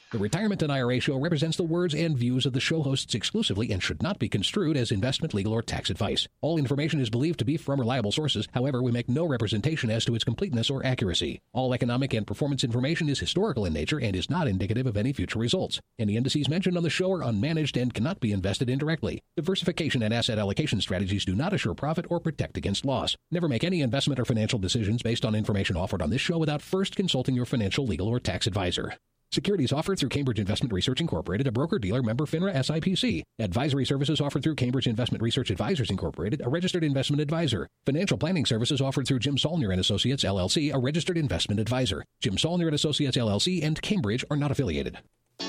The Retirement and IRA Show represents the words and views of the show hosts exclusively and should not be construed as investment, legal, or tax advice. All information is believed to be from reliable sources. However, we make no representation as to its completeness or accuracy. All economic and performance information is historical in nature and is not indicative of any future results. Any indices mentioned on the show are unmanaged and cannot be invested indirectly. Diversification and asset allocation strategies do not assure profit or protect against loss. Never make any investment or financial decisions based on information offered on this show without first consulting your financial, legal, or tax advisor. Securities offered through Cambridge Investment Research Incorporated, a broker-dealer member FINRA SIPC. Advisory services offered through Cambridge Investment Research Advisors Incorporated, a registered investment advisor. Financial planning services offered through Jim Saulnier and Associates LLC, a registered investment advisor. Jim Saulnier and Associates LLC and Cambridge are not affiliated.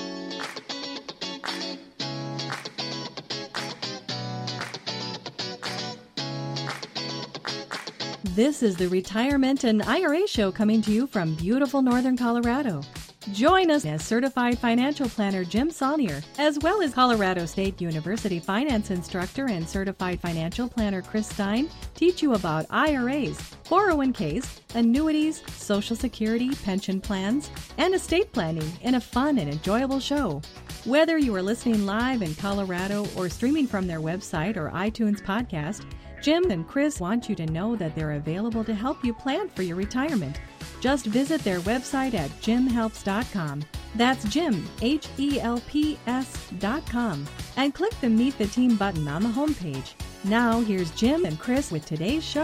This is the Retirement and IRA Show coming to you from beautiful northern Colorado. Join us as certified financial planner Jim Saulnier, as well as Colorado State University finance instructor and certified financial planner Chris Stein, teach you about IRAs, 401ks, annuities, Social Security, pension plans, and estate planning in a fun and enjoyable show. Whether you are listening live in Colorado or streaming from their website or iTunes podcast, Jim and Chris want you to know that they're available to help you plan for your retirement. Just visit their website at jimhelps.com. That's Jim, HELPS.com. And click the Meet the Team button on the homepage. Now, here's Jim and Chris with today's show.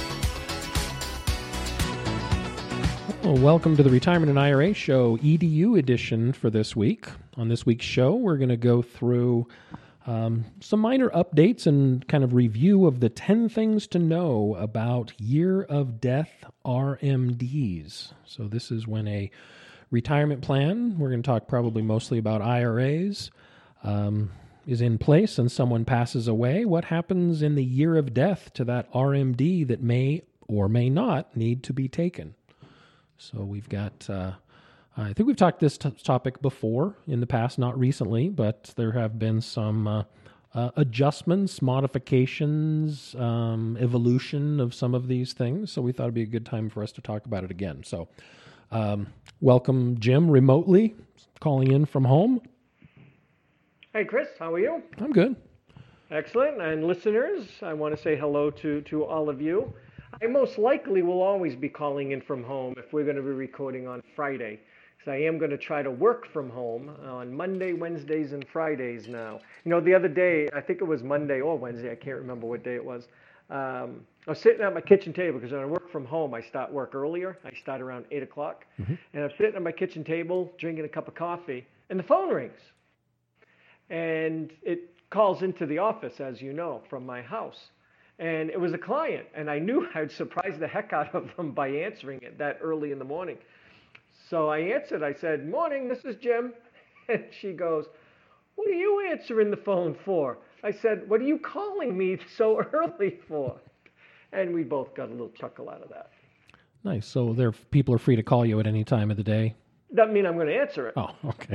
Well, welcome to the Retirement and IRA Show, EDU edition for this week. On this week's show, we're going to go through some minor updates and kind of review of the 10 things to know about year of death RMDs. So this is when a retirement plan, we're going to talk probably mostly about IRAs, is in place and someone passes away. What happens in the year of death to that RMD that may or may not need to be taken? So we've got... I think we've talked this topic before in the past, not recently, but there have been some adjustments, modifications, evolution of some of these things. So we thought it'd be a good time for us to talk about it again. So welcome, Jim, remotely, calling in from home. Hey, Chris, how are you? I'm good. Excellent. And listeners, I want to say hello to all of you. I most likely will always be calling in from home if we're going to be recording on Friday. So I am going to try to work from home on Monday, Wednesdays, and Fridays now. You know, the other day, I think it was Monday or Wednesday, I can't remember what day it was. I was sitting at my kitchen table because when I work from home, I start work earlier. I start around 8 o'clock. Mm-hmm. And I'm sitting at my kitchen table, drinking a cup of coffee, and the phone rings. And it calls into the office, as you know, from my house. And it was a client, and I knew I'd surprise the heck out of them by answering it that early in the morning. So I answered. I said, "Morning, this is Jim." And she goes, "What are you answering the phone for?" I said, "What are you calling me so early for?" And we both got a little chuckle out of that. Nice. So people are free to call you at any time of the day? Doesn't mean I'm going to answer it. Oh, okay.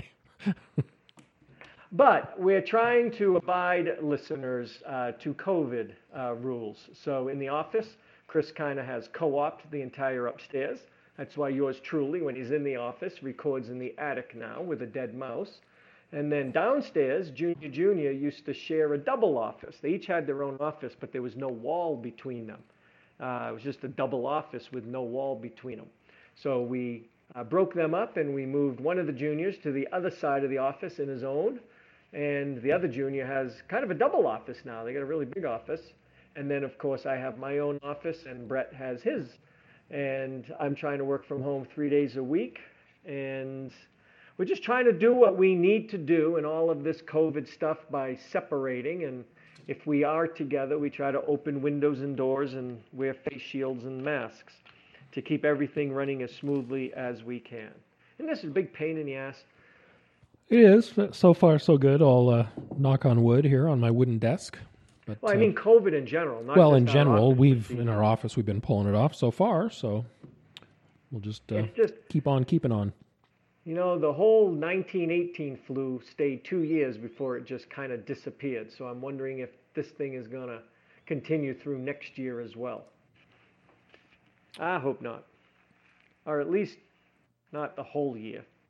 But we're trying to abide, listeners, to COVID rules. So in the office, Chris kind of has co-opted the entire upstairs. That's why yours truly, when he's in the office, records in the attic now with a dead mouse. And then downstairs, Junior used to share a double office. They each had their own office, but there was no wall between them. It was just a double office with no wall between them. So we broke them up, and we moved one of the juniors to the other side of the office in his own. And the other junior has kind of a double office now. They got a really big office. And then, of course, I have my own office, and Brett has his. And I'm trying to work from home 3 days a week. And we're just trying to do what we need to do in all of this COVID stuff by separating. And if we are together, we try to open windows and doors and wear face shields and masks to keep everything running as smoothly as we can. And this is a big pain in the ass. It is. So far, so good. I'll knock on wood here on my wooden desk. But, well, I mean COVID in general. Not well, just in general, in our office, we've been pulling it off so far. So we'll just keep on keeping on. You know, the whole 1918 flu stayed 2 years before it just kind of disappeared. So I'm wondering if this thing is going to continue through next year as well. I hope not. Or at least not the whole year.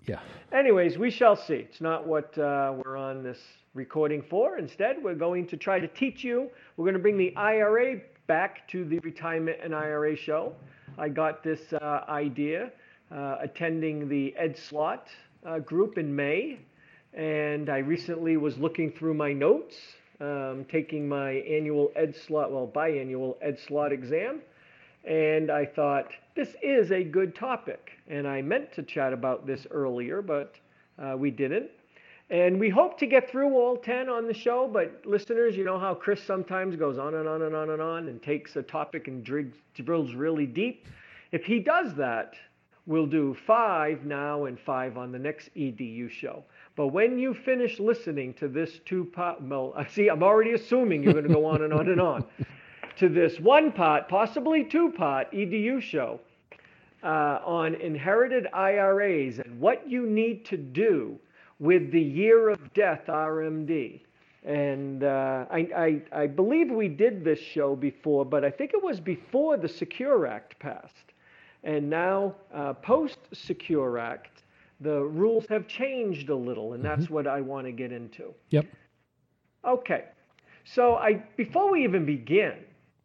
Yeah. Anyways, we shall see. It's not what we're on this recording for. Instead, we're going to try to teach you. We're going to bring the IRA back to the Retirement and IRA show. I got this idea attending the Ed Slott group in May, and I recently was looking through my notes, taking my annual biannual Ed Slott exam, and I thought, this is a good topic. And I meant to chat about this earlier, but we didn't. And we hope to get through all 10 on the show, but listeners, you know how Chris sometimes goes on and on and on and on and takes a topic and drills really deep. If he does that, we'll do 5 now and 5 on the next EDU show. But when you finish listening to this see, I'm already assuming you're going to go on and on and on, to this 1-part, possibly 2-part EDU show on inherited IRAs and what you need to do with the year of death RMD. And I believe we did this show before, but I think it was before the Secure Act passed. And now, post-Secure Act, the rules have changed a little, and that's what I want to get into. Yep. Okay. So before we even begin,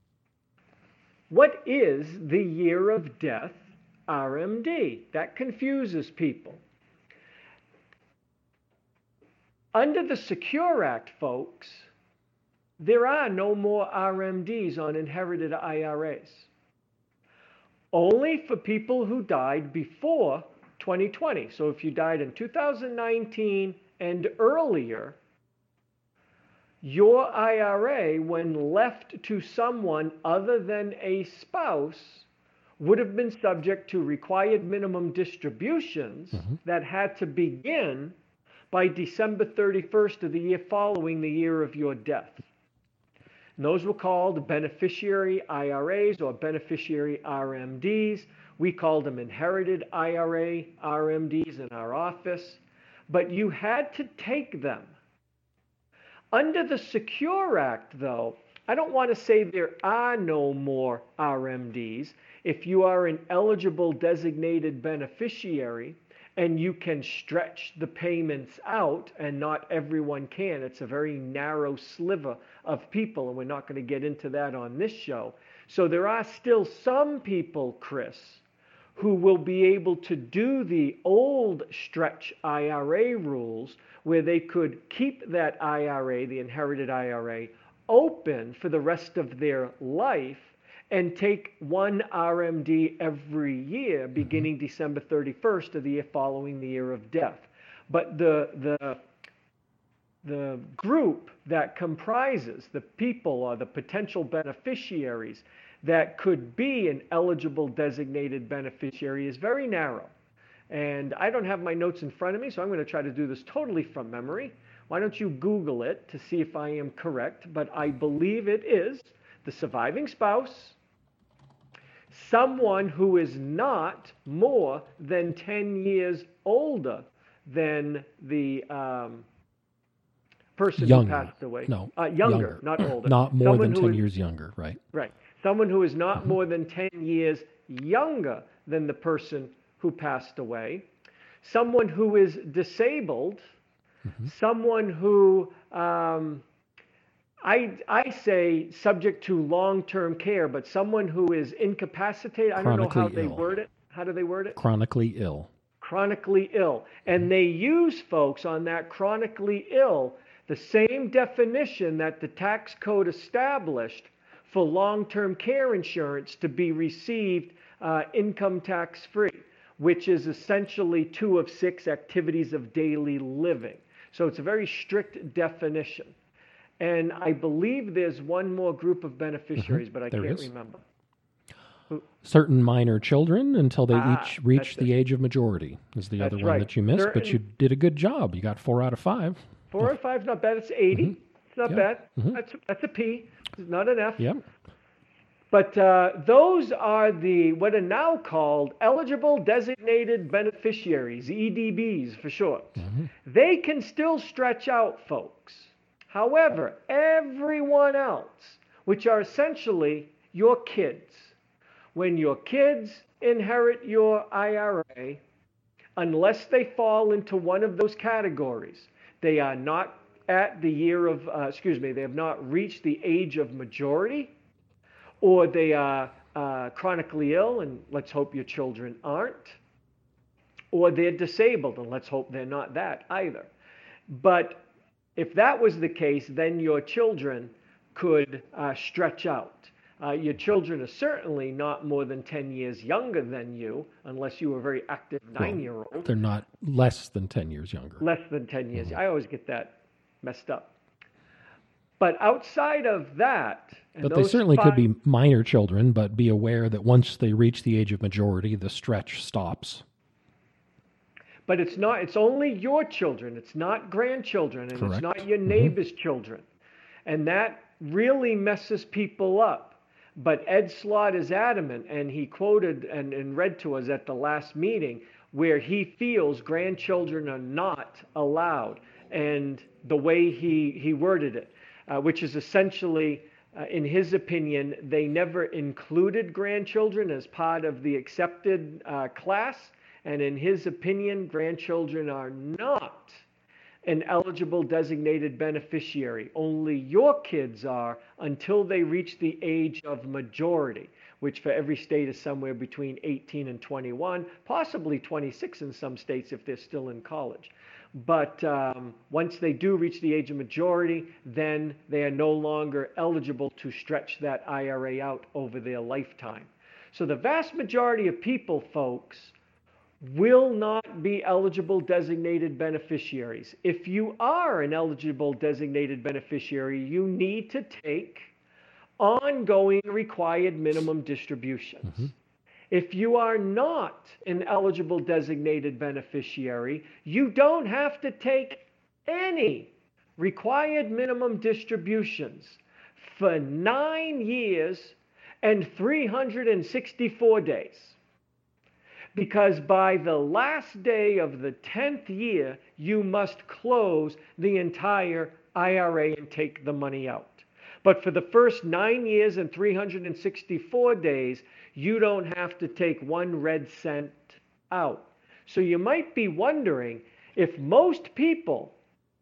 what is the year of death RMD? That confuses people. Under the Secure Act, folks, there are no more RMDs on inherited IRAs. Only for people who died before 2020. So if you died in 2019 and earlier, your IRA, when left to someone other than a spouse, would have been subject to required minimum distributions that had to begin by December 31st of the year following the year of your death. And those were called beneficiary IRAs or beneficiary RMDs. We called them inherited IRA RMDs in our office. But you had to take them. Under the Secure Act, though, I don't want to say there are no more RMDs. If you are an eligible designated beneficiary and you can stretch the payments out, and not everyone can, it's a very narrow sliver of people, and we're not going to get into that on this show. So there are still some people, Chris, who will be able to do the old stretch IRA rules where they could keep that IRA, the inherited IRA, open for the rest of their life and take one RMD every year beginning December 31st of the year following the year of death. But the group that comprises the people or the potential beneficiaries that could be an eligible designated beneficiary is very narrow. And I don't have my notes in front of me, so I'm going to try to do this totally from memory. Why don't you Google it to see if I am correct? But I believe it is the surviving spouse, someone who is not more than 10 years older than the person who passed away. No, younger, not older. Not more than 10 years younger, right? Right. Someone who is not more than 10 years younger than the person who passed away. Someone who is disabled. Someone who, I say subject to long-term care, but someone who is incapacitated. I don't know how they word it. How do they word it? Chronically ill. Chronically ill. And they use, folks, on that chronically ill, the same definition that the tax code established for long-term care insurance to be received income tax-free, which is essentially 2 of 6 activities of daily living. So it's a very strict definition. And I believe there's one more group of beneficiaries, but I can't remember. Certain minor children until they each reach the age of majority is the other one that you missed, but you did a good job. You got 4 out of 5. 4 out of 5 is not bad. It's 80. It's not bad. That's a P. It's not an F. Yep. But those are what are now called eligible designated beneficiaries, EDBs for short. They can still stretch out, folks. However, everyone else, which are essentially your kids, when your kids inherit your IRA, unless they fall into one of those categories, they are not at the year of, they have not reached the age of majority, or they are chronically ill, and let's hope your children aren't, or they're disabled, and let's hope they're not that either. But if that was the case, then your children could stretch out. Your children are certainly not more than 10 years younger than you, unless you were a very active 9-year-old. They're not less than 10 years younger. Less than 10 years. I always get that messed up. But outside of that... But they certainly could be minor children, but be aware that once they reach the age of majority, the stretch stops. But it's only your children. It's not grandchildren, and Correct. It's not your neighbor's children. And that really messes people up. But Ed Slott is adamant, and he quoted and read to us at the last meeting, where he feels grandchildren are not allowed, and the way he worded it, which is essentially, in his opinion, they never included grandchildren as part of the accepted class, and in his opinion, grandchildren are not an eligible designated beneficiary. Only your kids are until they reach the age of majority, which for every state is somewhere between 18 and 21, possibly 26 in some states if they're still in college. But once they do reach the age of majority, then they are no longer eligible to stretch that IRA out over their lifetime. So the vast majority of people, folks, will not be eligible designated beneficiaries. If you are an eligible designated beneficiary, you need to take ongoing required minimum distributions. Mm-hmm. If you are not an eligible designated beneficiary, you don't have to take any required minimum distributions for 9 years and 364 days. Because by the last day of the 10th year, you must close the entire IRA and take the money out. But for the first 9 years and 364 days, you don't have to take 1 red cent out. So you might be wondering, if most people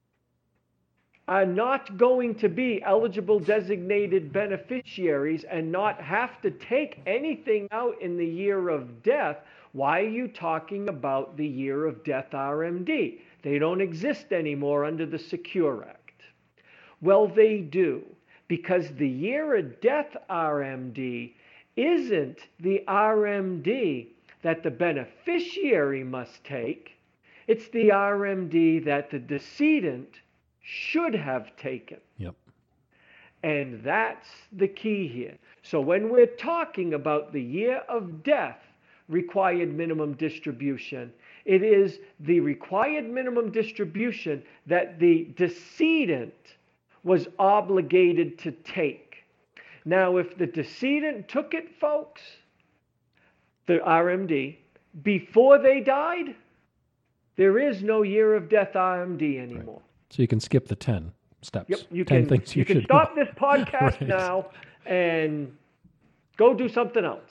are not going to be eligible designated beneficiaries and not have to take anything out in the year of death, why are you talking about the year of death RMD? They don't exist anymore under the Secure Act. Well, they do, because the year of death RMD isn't the RMD that the beneficiary must take. It's the RMD that the decedent should have taken. Yep. And that's the key here. So when we're talking about the year of death required minimum distribution, it is the required minimum distribution that the decedent was obligated to take. Now, if the decedent took it, folks, the RMD, before they died, there is no year of death RMD anymore. Right. So you can skip the 10 steps. Yep, you 10 can, things you can stop this podcast right. now and go do something else.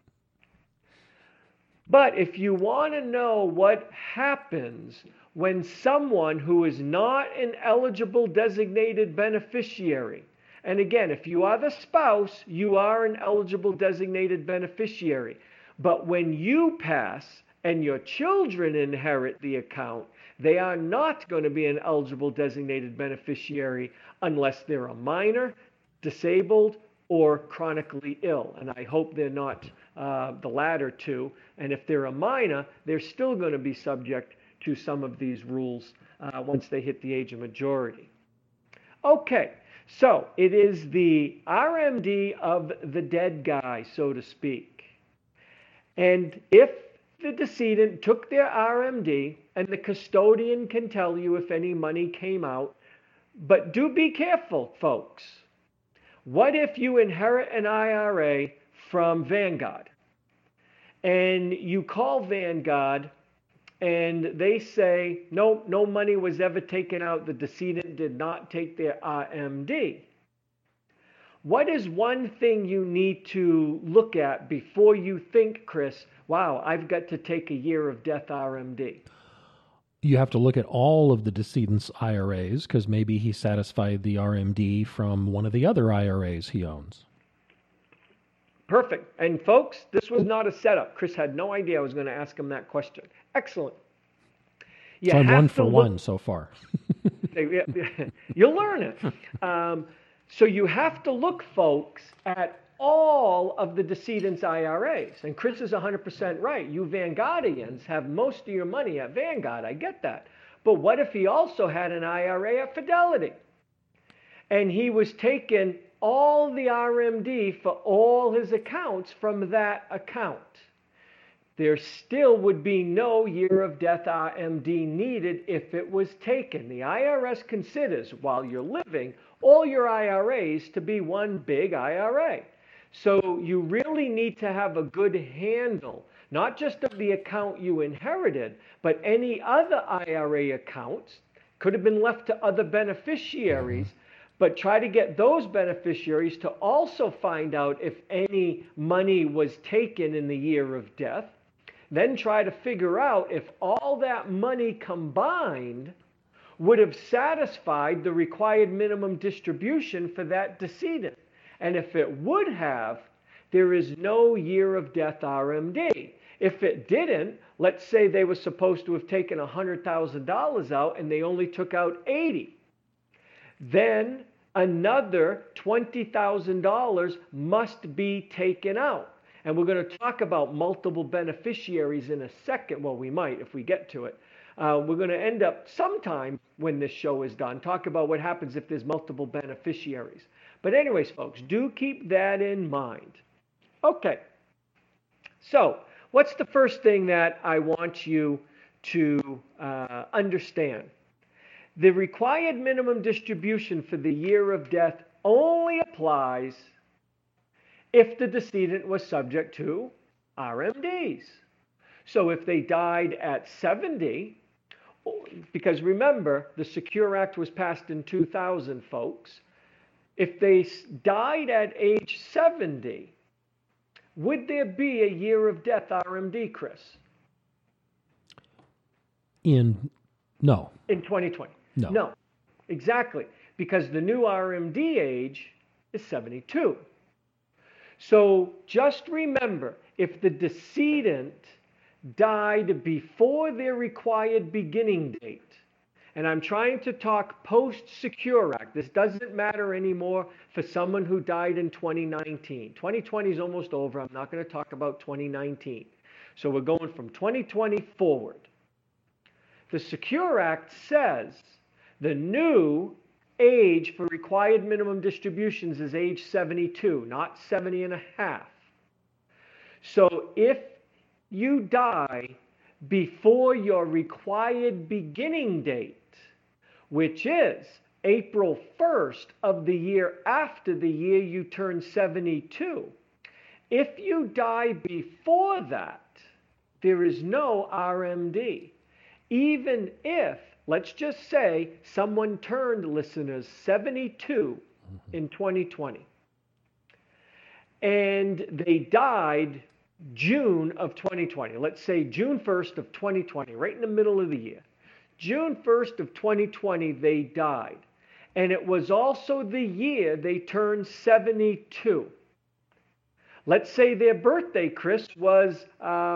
But if you want to know what happens when someone who is not an eligible designated beneficiary, and again, if you are the spouse, you are an eligible designated beneficiary. But when you pass and your children inherit the account, they are not going to be an eligible designated beneficiary unless they're a minor, disabled, or chronically ill. And I hope they're not the latter two. And if they're a minor, they're still going to be subject to some of these rules once they hit the age of majority. Okay, so it is the RMD of the dead guy, so to speak. And if the decedent took their RMD, and the custodian can tell you if any money came out, but do be careful, folks. What if you inherit an IRA from Vanguard, and you call Vanguard, and they say, no money was ever taken out, the decedent did not take their RMD. what is one thing you need to look at before you think, Chris, wow, I've got to take a year of death RMD? You have to look at all of the decedent's IRAs because maybe he satisfied the RMD from one of the other IRAs he owns. Perfect. And folks, this was not a setup. Chris had no idea I was going to ask him that question. Excellent. So I'm 1 for 1 so far. You'll learn it. So you have to look, folks, at all of the decedent's IRAs. And Chris is 100% right. You Vanguardians have most of your money at Vanguard. I get that. But what if he also had an IRA at Fidelity? And he was taking all the RMD for all his accounts from that account. There still would be no year of death RMD needed if it was taken. The IRS considers, while you're living, all your IRAs to be one big IRA. So you really need to have a good handle, not just of the account you inherited, but any other IRA accounts. Could have been left to other beneficiaries, but try to get those beneficiaries to also find out if any money was taken in the year of death. Then try to figure out if all that money combined would have satisfied the required minimum distribution for that decedent. And if it would have, there is no year of death RMD. If it didn't, let's say they were supposed to have taken $100,000 out and they only took out 80. Then another $20,000 must be taken out. And we're going to talk about multiple beneficiaries in a second. Well, we might if we get to it. We're going to end up sometime when this show is done, talk about what happens if there's multiple beneficiaries. But anyways, folks, do keep that in mind. Okay. So what's the first thing that I want you to understand? The required minimum distribution for the year of death only applies if the decedent was subject to RMDs. So if they died at 70, because remember, the Secure Act was passed in 2000, folks. If they died at age 70, would there be a year of death RMD, Chris? No. In 2020? No. No, exactly. Because the new RMD age is 72. So just remember, if the decedent died before their required beginning date, and I'm trying to talk post-Secure Act. This doesn't matter anymore for someone who died in 2019. 2020 is almost over. I'm not going to talk about 2019. So we're going from 2020 forward. The Secure Act says the new age for required minimum distributions is age 72, not 70 and a half. So if you die before your required beginning date, which is April 1st of the year after the year you turn 72, if you die before that, there is no RMD. Even if, let's just say, someone turned, listeners, 72 in 2020, and they died June of 2020. Let's say June 1st of 2020, right in the middle of the year. June 1st of 2020, they died. And it was also the year they turned 72. Let's say their birthday, Chris, was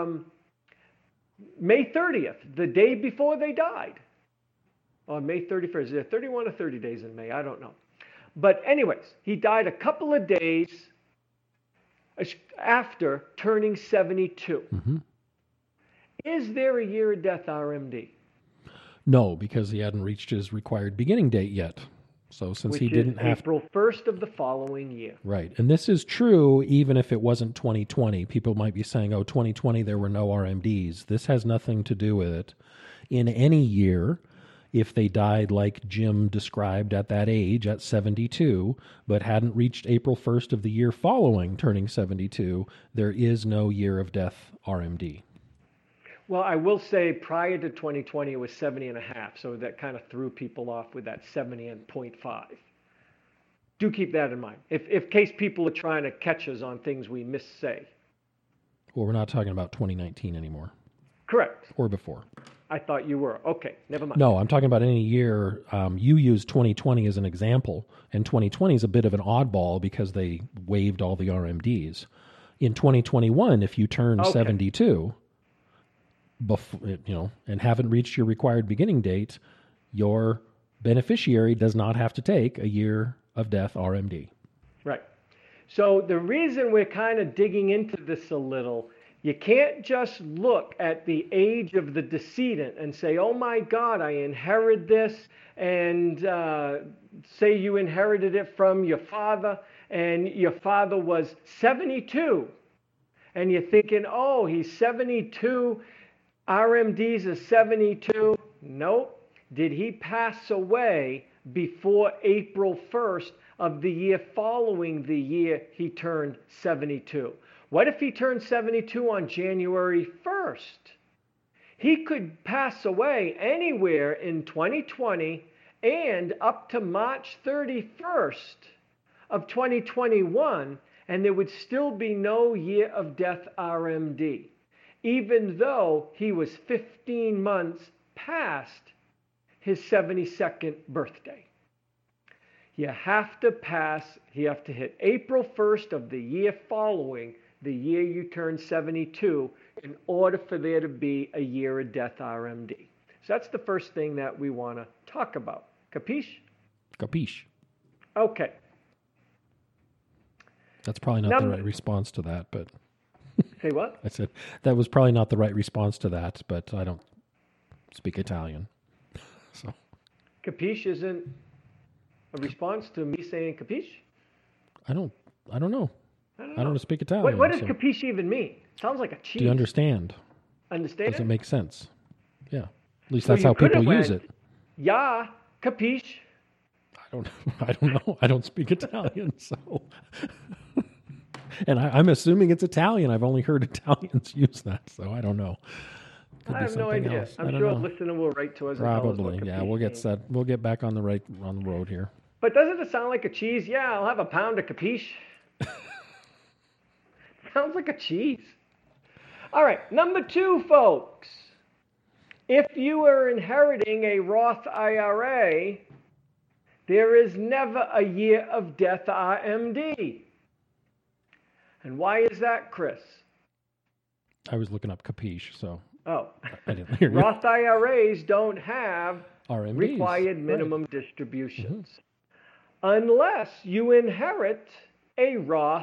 May 30th, the day before they died. Or May 31st. Is there 31 or 30 days in May? I don't know. But anyways, he died a couple of days after turning 72. Mm-hmm. Is there a year of death RMD? No, because he hadn't reached his required beginning date yet. So since he didn't have April 1st of the following year. Right. And this is true even if it wasn't 2020. People might be saying, oh, 2020, there were no RMDs. This has nothing to do with it. In any year, if they died like Jim described at that age, at 72, but hadn't reached April 1st of the year following turning 72, there is no year of death RMD. Well, I will say prior to 2020, it was 70 and a half. So that kind of threw people off with that 70.5. do keep that in mind. If case people are trying to catch us on things we missay. Well, we're not talking about 2019 anymore. Correct. Or before. I thought you were. Okay, never mind. No, I'm talking about any year. You use 2020 as an example, and 2020 is a bit of an oddball because they waived all the RMDs. In 2021, if you turn 72, and haven't reached your required beginning date, your beneficiary does not have to take a year of death RMD. Right. So the reason we're kind of digging into this a little, you can't just look at the age of the decedent and say, oh my God, I inherit this, and say you inherited it from your father, and your father was 72, and you're thinking, oh, he's 72, RMDs is 72. Nope. Did he pass away before April 1st of the year following the year he turned 72? What if he turned 72 on January 1st? He could pass away anywhere in 2020 and up to March 31st of 2021, and there would still be no year of death RMD, even though he was 15 months past his 72nd birthday. You have to hit April 1st of the year following the year you turn 72 in order for there to be a year of death RMD. So that's the first thing that we want to talk about. Capiche? Capiche. Okay. That's probably not the right response to that, but... Say what? I said, that was probably not the right response to that, but I don't speak Italian. So. Capiche isn't a response to me saying capiche? I don't know. I don't speak Italian. What does capiche even mean? Sounds like a cheese. Do you understand? Understand? Does it make sense? Yeah. At least that's how people use it. Yeah, capiche. I don't know. I don't speak Italian, so. And I'm assuming it's Italian. I've only heard Italians use that, so I don't know. I have no idea. I'm sure a listener will write to us. Probably, and yeah. We'll get set. We'll get back on the road here. But doesn't it sound like a cheese? Yeah, I'll have a pound of capiche. Sounds like a cheese. All right, number 2, folks. If you are inheriting a Roth IRA, there is never a year of death RMD. And why is that, Chris? I was looking up capiche, so. Oh. I didn't hear you. Roth IRAs don't have RMDs, required minimum distributions. Unless you inherit a Roth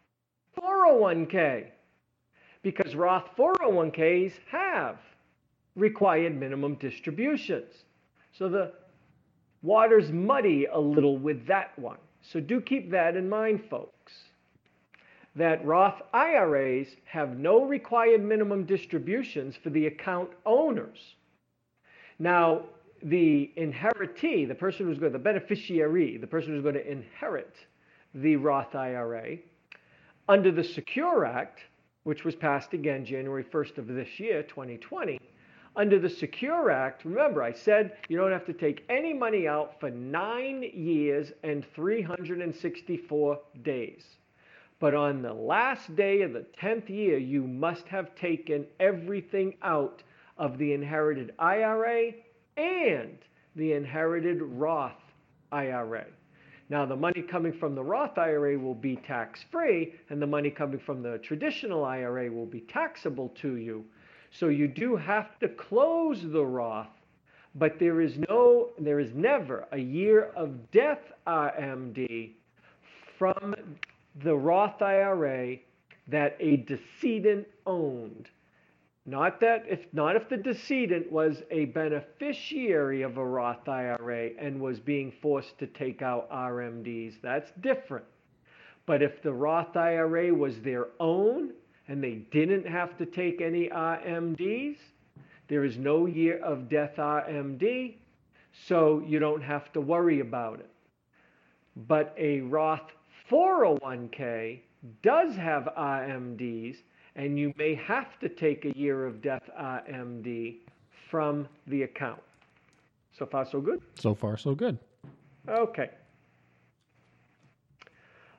401k. Because Roth 401ks have required minimum distributions. So the water's muddy a little with that one. So do keep that in mind, folks. That Roth IRAs have no required minimum distributions for the account owners. Now, the inheritee, the person who's going to, the beneficiary, the person who's going to inherit the Roth IRA, under the Secure Act, which was passed again January 1st of this year, 2020, under the Secure Act, remember I said you don't have to take any money out for 9 years and 364 days. But on the last day of the 10th year, you must have taken everything out of the inherited IRA and the inherited Roth IRA. Now, the money coming from the Roth IRA will be tax-free, and the money coming from the traditional IRA will be taxable to you. So you do have to close the Roth, but there is never a year of death RMD from the Roth IRA that a decedent owned. Not if the decedent was a beneficiary of a Roth IRA and was being forced to take out RMDs. That's different. But if the Roth IRA was their own and they didn't have to take any RMDs, there is no year of death RMD, so you don't have to worry about it. But a Roth 401k does have RMDs, and you may have to take a year of death RMD from the account. So far, so good? So far, so good. Okay.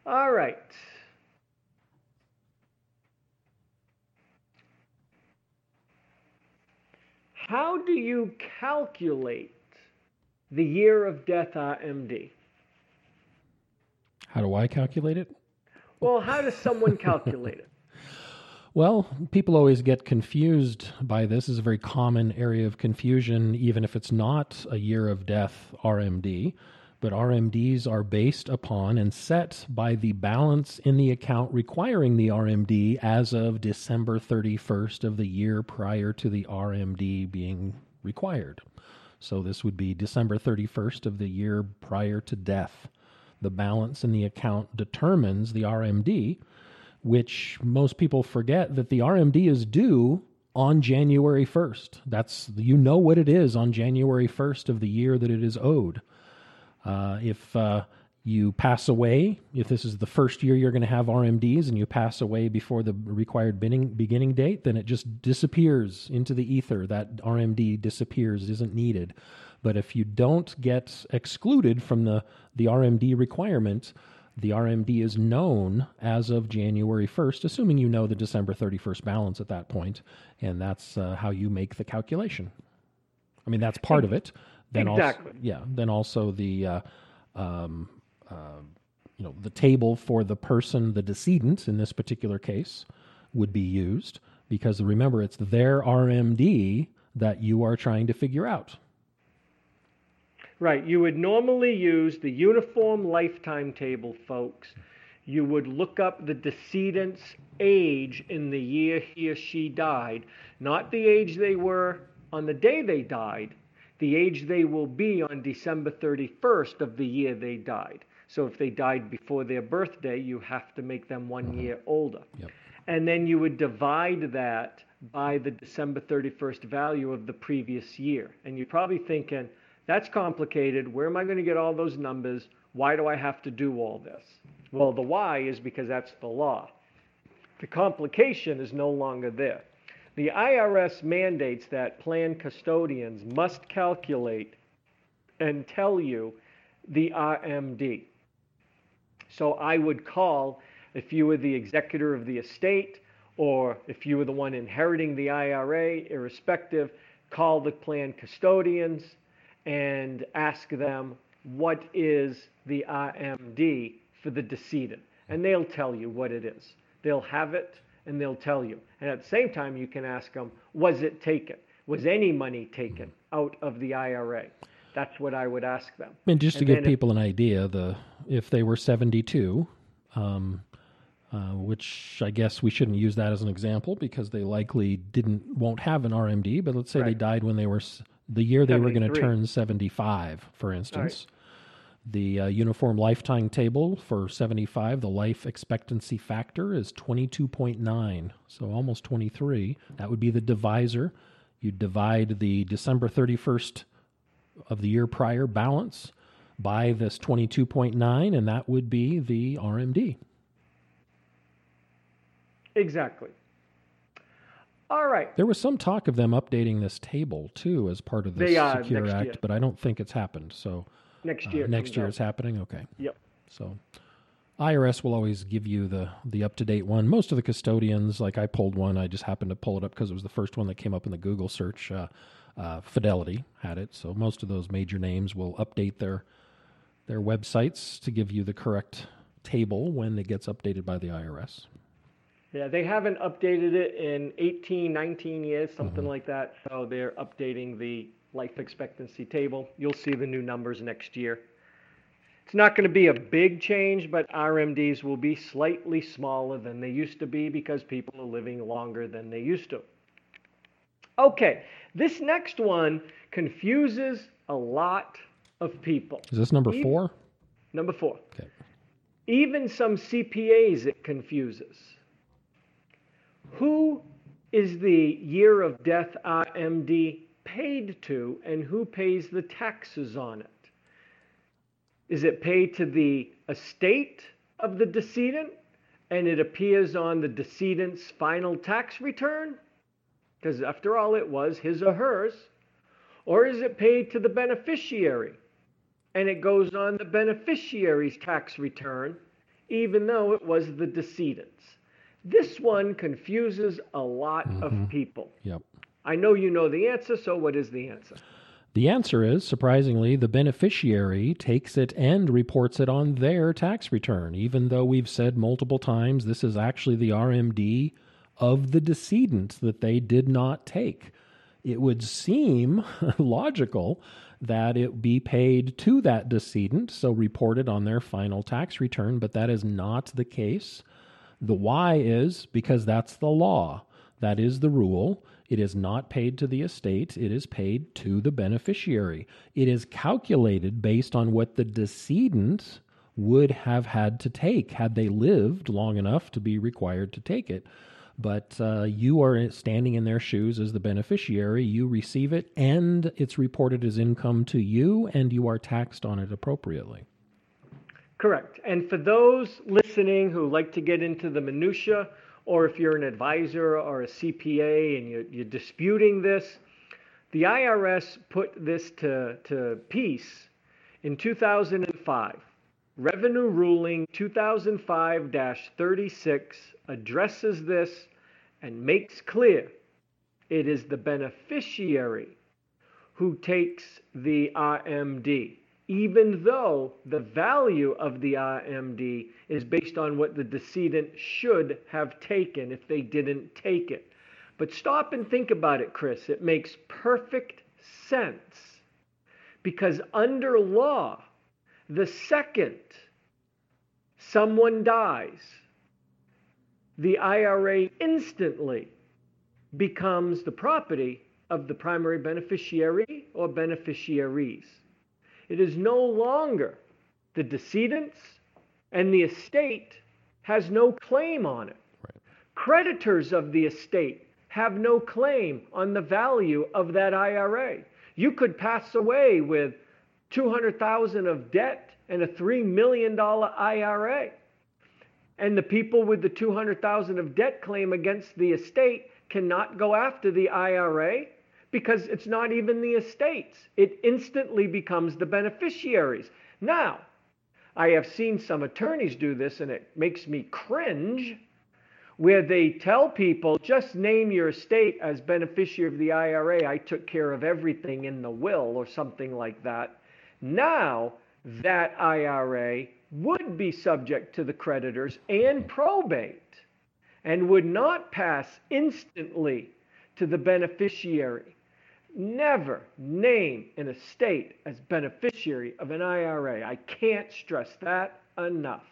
All right. How do you calculate the year of death RMD? How do I calculate it? Well, how does someone calculate it? Well, people always get confused by this. It's a very common area of confusion, even if it's not a year of death RMD. But RMDs are based upon and set by the balance in the account requiring the RMD as of December 31st of the year prior to the RMD being required. So this would be December 31st of the year prior to death. The balance in the account determines the RMD, which most people forget that the RMD is due on January 1st. That's, you know what it is on January 1st of the year that it is owed. If you pass away, if this is the first year you're going to have RMDs and you pass away before the required beginning date, then it just disappears into the ether. That RMD disappears, isn't needed. But if you don't get excluded from the RMD requirement, the RMD is known as of January 1st, assuming you know the December 31st balance at that point, and that's how you make the calculation. I mean, that's part of it. Then exactly. Then also the the table for the person, the decedent in this particular case, would be used because remember it's their RMD that you are trying to figure out. Right. You would normally use the uniform lifetime table, folks. You would look up the decedent's age in the year he or she died, not the age they were on the day they died, the age they will be on December 31st of the year they died. So if they died before their birthday, you have to make them 1 year older. Yep. And then you would divide that by the December 31st value of the previous year. And you're probably thinking, that's complicated. Where am I going to get all those numbers? Why do I have to do all this? Well, the why is because that's the law. The complication is no longer there. The IRS mandates that plan custodians must calculate and tell you the RMD. So I would call, if you were the executor of the estate or if you were the one inheriting the IRA, irrespective, call the plan custodians and ask them what is the RMD for the decedent. And they'll tell you what it is. They'll have it and they'll tell you. And at the same time, you can ask them, was it taken? Was any money taken out of the IRA? That's what I would ask them. And just to give people an idea, if they were 72, which I guess we shouldn't use that as an example because they likely won't have an RMD, but let's say they died when they were the year they were going to turn 75, for instance. Right. The uniform lifetime table for 75, the life expectancy factor is 22.9, so almost 23. That would be the divisor. You divide the December 31st of the year prior balance by this 22.9, and that would be the RMD. Exactly. All right. There was some talk of them updating this table, too, as part of the Secure Act, year. But I don't think it's happened. So next year it's happening? Okay. Yep. So IRS will always give you the up-to-date one. Most of the custodians, like I pulled one, I just happened to pull it up because it was the first one that came up in the Google search. Fidelity had it. So most of those major names will update their websites to give you the correct table when it gets updated by the IRS. Yeah, they haven't updated it in 18, 19 years, something like that. So they're updating the life expectancy table. You'll see the new numbers next year. It's not going to be a big change, but RMDs will be slightly smaller than they used to be because people are living longer than they used to. Okay, this next one confuses a lot of people. Is this number 4? Number 4. Okay. Even some CPAs it confuses. Who is the year of death RMD paid to and who pays the taxes on it? Is it paid to the estate of the decedent and it appears on the decedent's final tax return? Because after all, it was his or hers. Or is it paid to the beneficiary and it goes on the beneficiary's tax return, even though it was the decedent's. This one confuses a lot of people. Yep. I know you know the answer, so what is the answer? The answer is, surprisingly, the beneficiary takes it and reports it on their tax return, even though we've said multiple times this is actually the RMD of the decedent that they did not take. It would seem logical that it be paid to that decedent, so reported on their final tax return, but that is not the case. The why is because that's the law. That is the rule. It is not paid to the estate. It is paid to the beneficiary. It is calculated based on what the decedent would have had to take had they lived long enough to be required to take it. But you are standing in their shoes as the beneficiary. You receive it, and it's reported as income to you, and you are taxed on it appropriately. Correct. And for those listening who like to get into the minutia, or if you're an advisor or a CPA and you're disputing this, the IRS put this to peace in 2005. Revenue Ruling 2005-36 addresses this and makes clear it is the beneficiary who takes the RMD, even though the value of the RMD is based on what the decedent should have taken if they didn't take it. But stop and think about it, Chris. It makes perfect sense, because under law, the second someone dies, the IRA instantly becomes the property of the primary beneficiary or beneficiaries. It is no longer the decedent's, and the estate has no claim on it. Right. Creditors of the estate have no claim on the value of that IRA. You could pass away with $200,000 of debt and a $3 million IRA. And the people with the $200,000 of debt claim against the estate cannot go after the IRA because it's not even the estate's. It instantly becomes the beneficiaries. Now, I have seen some attorneys do this, and it makes me cringe, where they tell people, just name your estate as beneficiary of the IRA. I took care of everything in the will or something like that. Now, that IRA would be subject to the creditors and probate and would not pass instantly to the beneficiary. Never name an estate as beneficiary of an IRA. I can't stress that enough.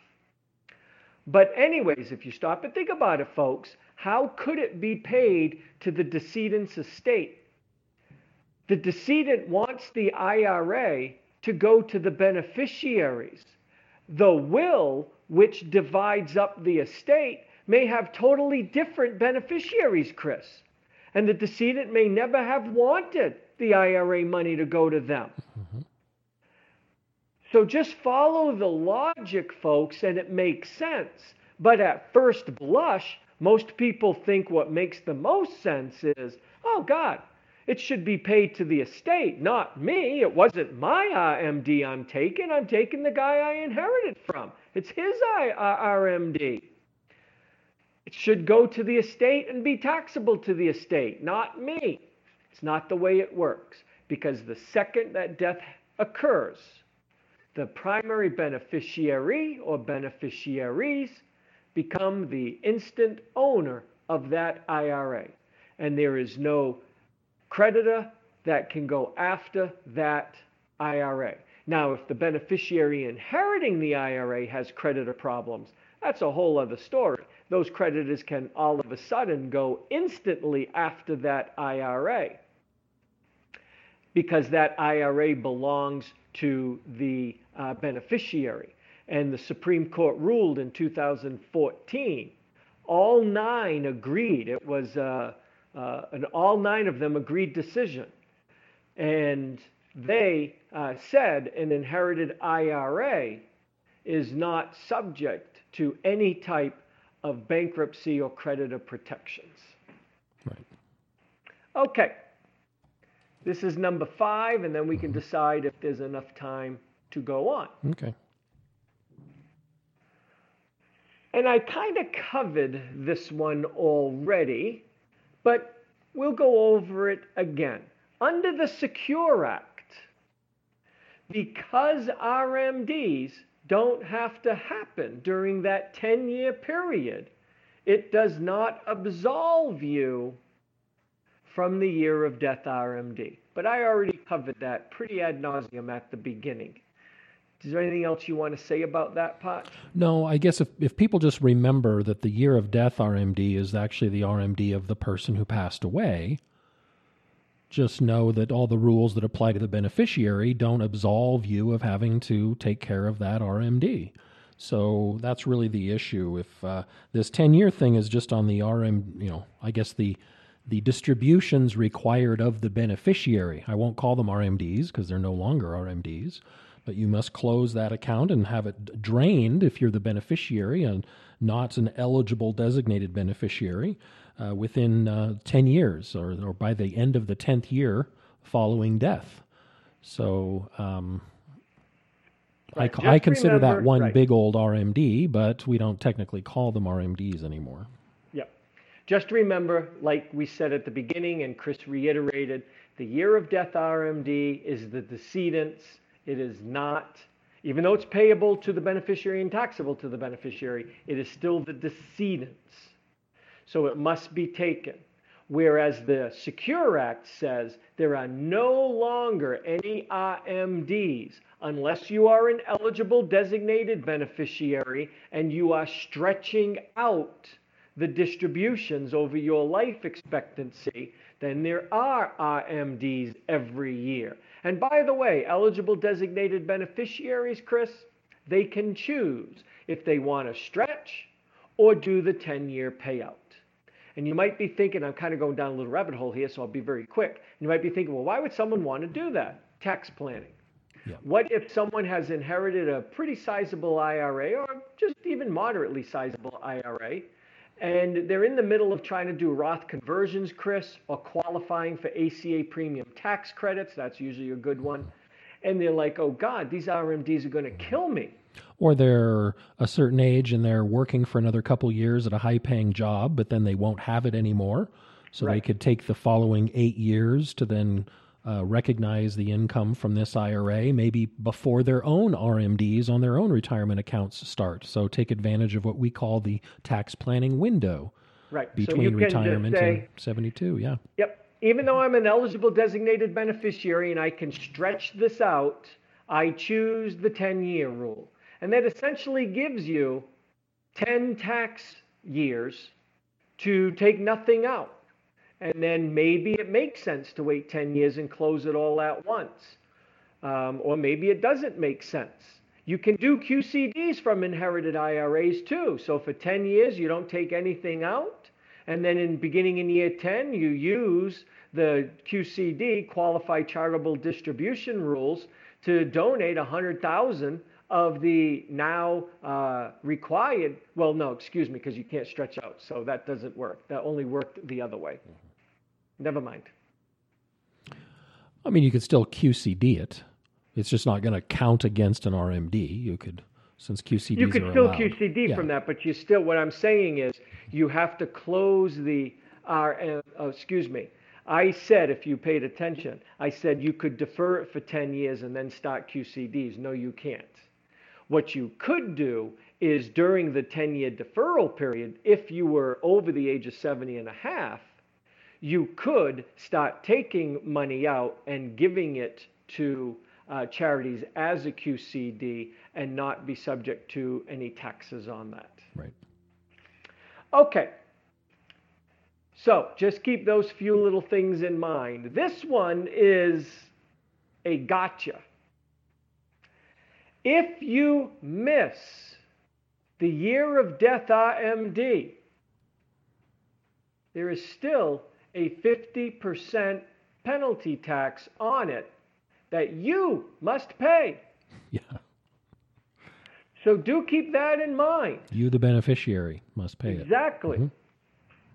But anyways, if you stop and think about it, folks, how could it be paid to the decedent's estate? The decedent wants the IRA to go to the beneficiaries. The will, which divides up the estate, may have totally different beneficiaries, Chris. And the decedent may never have wanted the IRA money to go to them. Mm-hmm. So just follow the logic, folks, and it makes sense. But at first blush, most people think what makes the most sense is, oh, God, it should be paid to the estate, not me. It wasn't my RMD I'm taking. I'm taking the guy I inherited from. It's his RMD. It should go to the estate and be taxable to the estate, not me. It's not the way it works, because the second that death occurs, the primary beneficiary or beneficiaries become the instant owner of that IRA. And there is no creditor that can go after that IRA. Now, if the beneficiary inheriting the IRA has creditor problems, that's a whole other story. Those creditors can all of a sudden go instantly after that IRA, because that IRA belongs to the beneficiary. And the Supreme Court ruled in 2014. All 9 agreed. It was an all 9 of them agreed decision. And they said an inherited IRA is not subject to any type of bankruptcy or creditor protections. Right. Okay. This is number 5, and then we can decide if there's enough time to go on. Okay. And I kind of covered this one already, but we'll go over it again. Under the Secure Act, because RMDs don't have to happen during that 10-year period, it does not absolve you from the year of death RMD. But I already covered that pretty ad nauseum at the beginning. Is there anything else you want to say about that part? No, I guess if people just remember that the year of death RMD is actually the RMD of the person who passed away, just know that all the rules that apply to the beneficiary don't absolve you of having to take care of that RMD. So that's really the issue. If this 10-year thing is just on the I guess the distributions required of the beneficiary. I won't call them RMDs because they're no longer RMDs. But you must close that account and have it drained if you're the beneficiary and not an eligible designated beneficiary within 10 years or by the end of the 10th year following death. So Right. I consider remember, that one right. big old RMD, but we don't technically call them RMDs anymore. Yep. Just remember, like we said at the beginning and Chris reiterated, the year of death RMD is the decedent's. It is not, even though it's payable to the beneficiary and taxable to the beneficiary, it is still the decedent's. So it must be taken. Whereas the Secure Act says there are no longer any RMDs unless you are an eligible designated beneficiary and you are stretching out the distributions over your life expectancy, then there are RMDs every year. And by the way, eligible designated beneficiaries, Chris, they can choose if they want to stretch or do the 10-year payout. And you might be thinking, I'm kind of going down a little rabbit hole here, so I'll be very quick. You might be thinking, well, why would someone want to do that? Tax planning. Yeah. What if someone has inherited a pretty sizable IRA or just even moderately sizable IRA, and they're in the middle of trying to do Roth conversions, Chris, or qualifying for ACA premium tax credits? That's usually a good one. And they're like, oh, God, these RMDs are going to kill me. Or they're a certain age and they're working for another couple years at a high-paying job, but then they won't have it anymore. So Right. they could take the following 8 years to then recognize the income from this IRA, maybe before their own RMDs on their own retirement accounts start. So take advantage of what we call the tax planning window Right. between so you retirement can just and 72. Yeah. Yep. Even though I'm an eligible designated beneficiary and I can stretch this out, I choose the 10-year rule. And that essentially gives you 10 tax years to take nothing out. And then maybe it makes sense to wait 10 years and close it all at once. Or maybe it doesn't make sense. You can do QCDs from inherited IRAs too. So for 10 years, you don't take anything out. And then beginning in year 10, you use the QCD, Qualified Charitable Distribution Rules, to donate $100,000 of the now required, well, no, excuse me, because you can't stretch out. So that doesn't work. That only worked the other way. Never mind. I mean, you could still QCD it. It's just not going to count against an RMD. You could, since QCDs You could are still allowed. QCD from that, but you still, what I'm saying is you have to close the I said, if you paid attention, I said you could defer it for 10 years and then start QCDs. No, you can't. What you could do is during the 10-year deferral period, if you were over the age of 70 and a half, you could start taking money out and giving it to charities as a QCD and not be subject to any taxes on that. Right. Okay. So just keep those few little things in mind. This one is a gotcha. If you miss the year of death RMD, there is still a 50% penalty tax on it that you must pay. Yeah. So do keep that in mind. You, the beneficiary, must pay it. Exactly. Mm-hmm.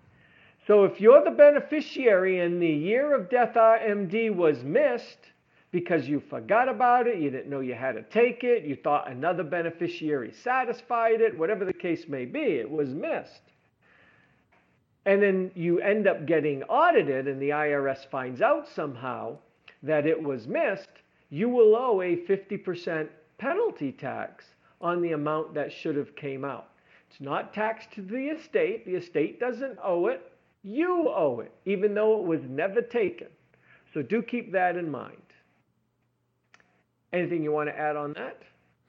So if you're the beneficiary and the year of death RMD was missed because you forgot about it, you didn't know you had to take it, you thought another beneficiary satisfied it, whatever the case may be, it was missed. And then you end up getting audited and the IRS finds out somehow that it was missed, you will owe a 50% penalty tax on the amount that should have came out. It's not taxed to the estate doesn't owe it, you owe it, even though it was never taken. So do keep that in mind. Anything you want to add on that?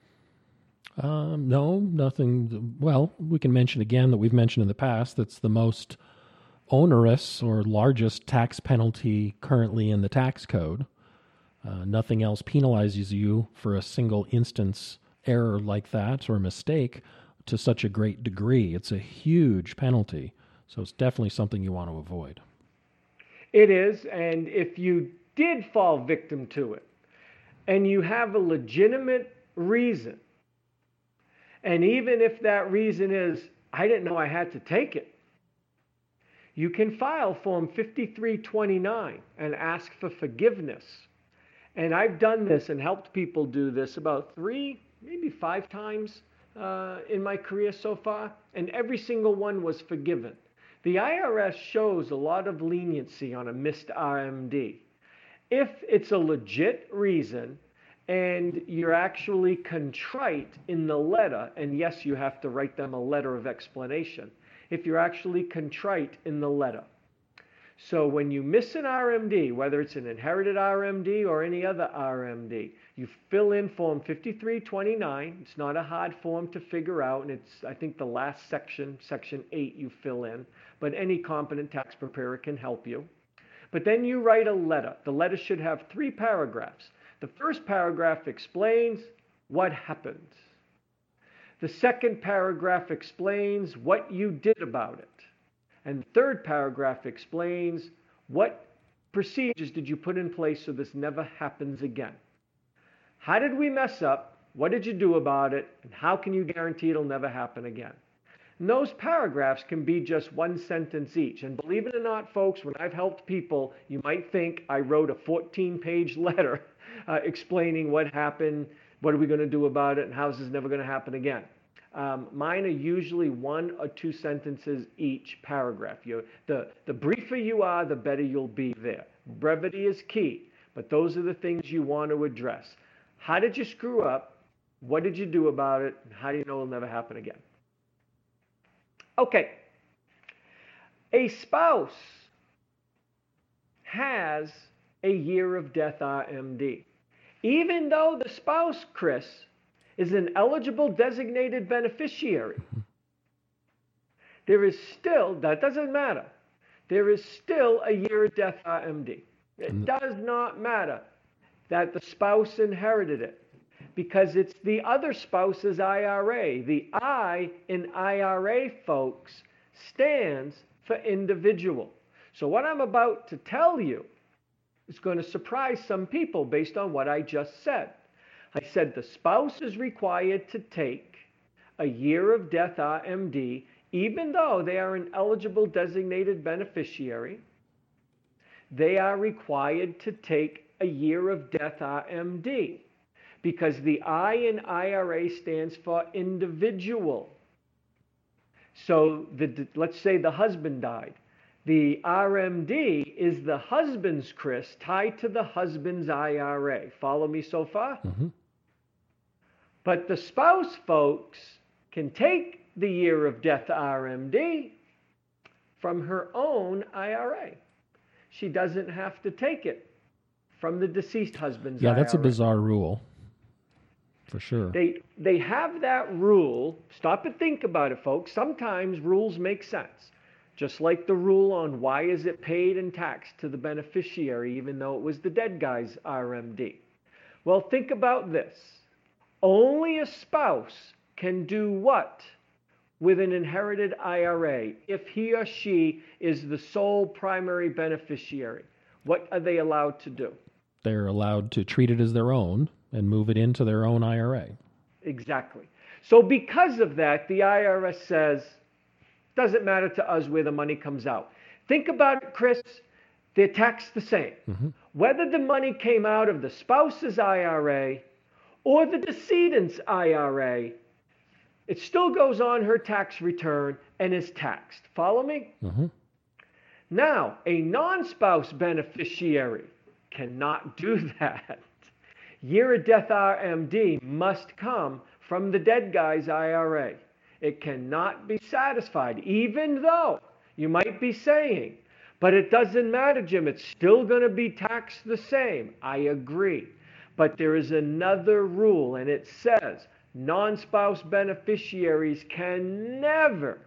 No, nothing. Well, we can mention again that we've mentioned in the past that's the most onerous or largest tax penalty currently in the tax code. Nothing else penalizes you for a single instance error like that or mistake to such a great degree. It's a huge penalty, so it's definitely something you want to avoid. It is, and if you did fall victim to it, and you have a legitimate reason, and even if that reason is, I didn't know I had to take it, you can file Form 5329 and ask for forgiveness. And I've done this and helped people do this about 3, maybe 5 times in my career so far, and every single one was forgiven. The IRS shows a lot of leniency on a missed RMD. If it's a legit reason and you're actually contrite in the letter, and yes, you have to write them a letter of explanation, if you're actually contrite in the letter. So when you miss an RMD, whether it's an inherited RMD or any other RMD, you fill in Form 5329. It's not a hard form to figure out, and it's, I think, the last section, Section 8, you fill in. But any competent tax preparer can help you. But then you write a letter. The letter should have 3 paragraphs. The first paragraph explains what happened. The second paragraph explains what you did about it. And the third paragraph explains what procedures did you put in place so this never happens again. How did we mess up? What did you do about it? And how can you guarantee it'll never happen again? And those paragraphs can be just 1 sentence each. And believe it or not, folks, when I've helped people, you might think I wrote a 14-page letter explaining what happened, what are we going to do about it, and how is this never going to happen again. Mine are usually 1 or 2 sentences each paragraph. The briefer you are, the better you'll be there. Brevity is key, but those are the things you want to address. How did you screw up? What did you do about it? And how do you know it'll never happen again? Okay. A spouse has a year of death RMD. Even though the spouse, Chris, is an eligible designated beneficiary, there is still, that doesn't matter, there is still a year of death RMD. It does not matter that the spouse inherited it, because it's the other spouse's IRA. The I in IRA, folks, stands for individual. So what I'm about to tell you is going to surprise some people based on what I just said. I said the spouse is required to take a year of death RMD, even though they are an eligible designated beneficiary. They are required to take a year of death RMD because the I in IRA stands for individual. So let's say the husband died. The RMD is the husband's, Chris, tied to the husband's IRA. Follow me so far? Mm-hmm. But the spouse, folks, can take the year of death RMD from her own IRA. She doesn't have to take it from the deceased husband's IRA. Yeah, that's a bizarre rule, for sure. They have that rule. Stop and think about it, folks. Sometimes rules make sense. Just like the rule on why is it paid and taxed to the beneficiary even though it was the dead guy's RMD. Well, think about this. Only a spouse can do what with an inherited IRA if he or she is the sole primary beneficiary? What are they allowed to do? They're allowed to treat it as their own and move it into their own IRA. Exactly. So because of that, the IRS says, doesn't matter to us where the money comes out. Think about it, Chris. they're taxed the same. Whether the money came out of the spouse's IRA or the decedent's IRA, it still goes on her tax return and is taxed. Follow me? Now, a non-spouse beneficiary cannot do that. Year of death RMD must come from the dead guy's IRA. It cannot be satisfied, even though you might be saying, but it doesn't matter, Jim, it's still going to be taxed the same. I agree. But there is another rule, and it says non-spouse beneficiaries can never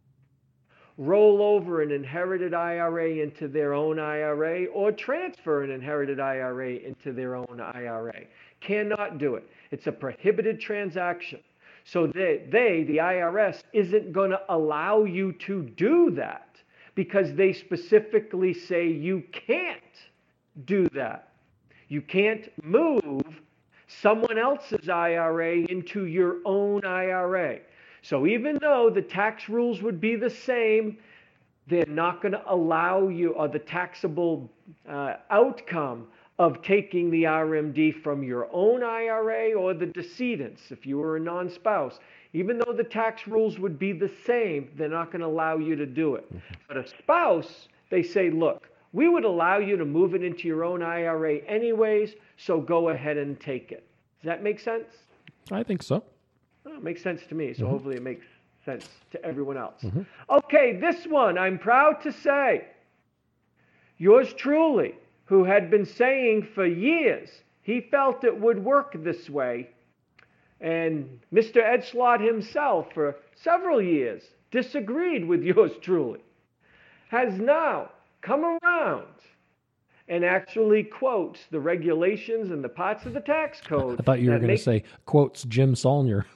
roll over an inherited IRA into their own IRA or transfer an inherited IRA into their own IRA. Cannot do it. It's a prohibited transaction. So the IRS, isn't going to allow you to do that because they specifically say you can't do that. You can't move someone else's IRA into your own IRA. So even though the tax rules would be the same, they're not going to allow you, or the taxable outcome of taking the RMD from your own IRA or the decedent's, if you were a non-spouse. Even though the tax rules would be the same, they're not going to allow you to do it. But a spouse, they say, look, we would allow you to move it into your own IRA anyways, so go ahead and take it. Does that make sense? I think so. Well, it makes sense to me, so hopefully it makes sense to everyone else. Okay, this one, I'm proud to say, yours truly, who had been saying for years he felt it would work this way, and Mr. Ed Slott himself for several years disagreed with yours truly, has now come around and actually quotes the regulations and the parts of the tax code. I thought you were going to say quotes Jim Saulnier.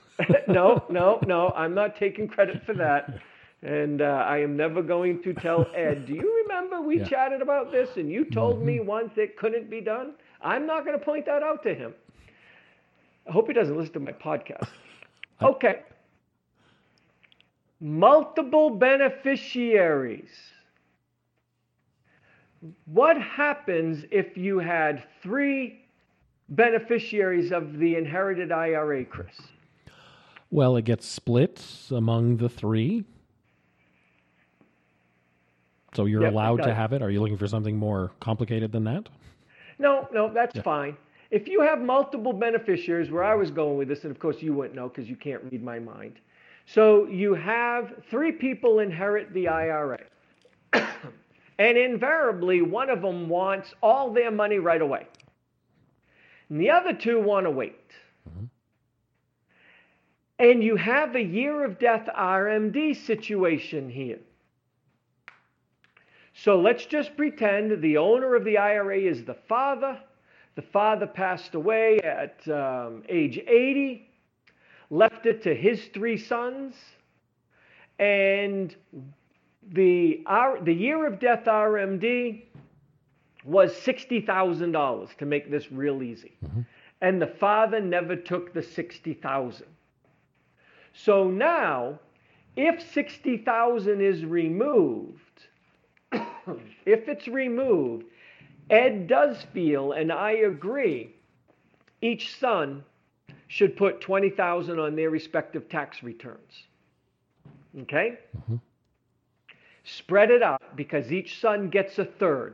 No, I'm not taking credit for that. And I am never going to tell Ed, do you remember we chatted about this and you told me once it couldn't be done? I'm not going to point that out to him. I hope he doesn't listen to my podcast. Okay. Multiple beneficiaries. What happens if you had 3 beneficiaries of the inherited IRA, Chris? Well, it gets split among the 3. So you're allowed to have it? Are you looking for something more complicated than that? No, that's fine. If you have multiple beneficiaries, where I was going with this, and of course you wouldn't know because you can't read my mind. So you have 3 people inherit the IRA. And invariably, one of them wants all their money right away. And the other 2 want to wait. And you have a year of death RMD situation here. So let's just pretend the owner of the IRA is the father. The father passed away at age 80, left it to his 3 sons, and the year of death RMD was $60,000 to make this real easy. And the father never took the $60,000. So now, if $60,000 is removed, if it's removed, Ed does feel, and I agree, each son should put $20,000 on their respective tax returns. Okay? Spread it out because each son gets a third.